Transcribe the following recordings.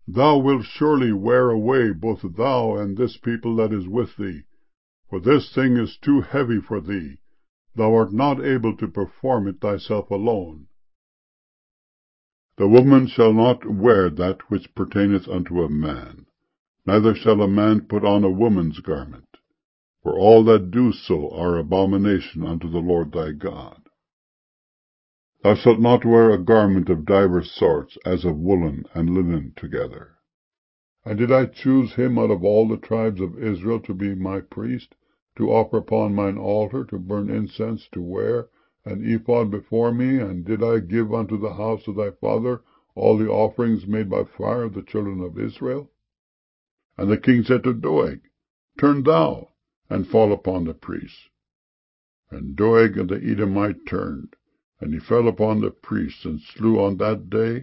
Thou wilt surely wear away both thou and this people that is with thee, for this thing is too heavy for thee. Thou art not able to perform it thyself alone. The woman shall not wear that which pertaineth unto a man, neither shall a man put on a woman's garment, for all that do so are abomination unto the Lord thy God. Thou shalt not wear a garment of divers sorts, as of woolen and linen together. And did I choose him out of all the tribes of Israel to be my priest, to offer upon mine altar, to burn incense, to wear an ephod before me, and did I give unto the house of thy father all the offerings made by fire of the children of Israel? And the king said to Doeg, Turn thou, and fall upon the priests. And Doeg and the Edomite turned, and he fell upon the priests, and slew on that day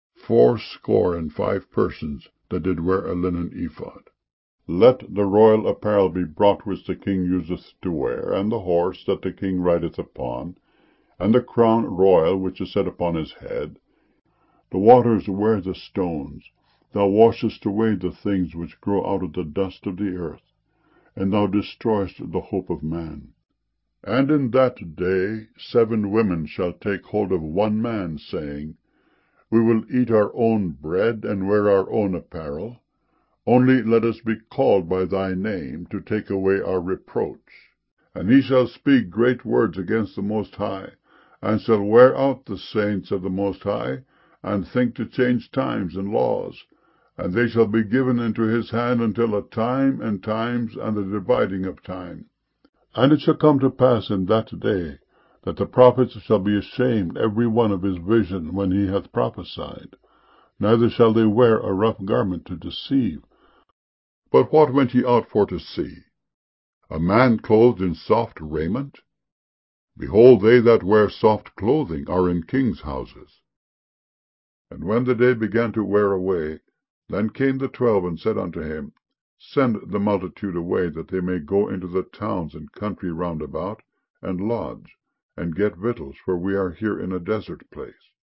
65 persons that did wear a linen ephod. Let the royal apparel be brought which the king useth to wear, and the horse that the king rideth upon, and the crown royal which is set upon his head. The waters wear the stones. Thou washest away the things which grow out of the dust of the earth, and thou destroyest the hope of man. And in that day 7 women shall take hold of one man, saying, We will eat our own bread, and wear our own apparel. Only let us be called by thy name, to take away our reproach. And he shall speak great words against the Most High, and shall wear out the saints of the Most High, and think to change times and laws. And they shall be given into his hand until a time and times, and the dividing of time. And it shall come to pass in that day, that the prophets shall be ashamed every one of his vision when he hath prophesied. Neither shall they wear a rough garment to deceive. But what went ye out for to see? A man clothed in soft raiment? Behold, they that wear soft clothing are in kings' houses. And when the day began to wear away, then came the 12, and said unto him, Send the multitude away, that they may go into the towns and country round about, and lodge, and get victuals, for we are here in a desert place.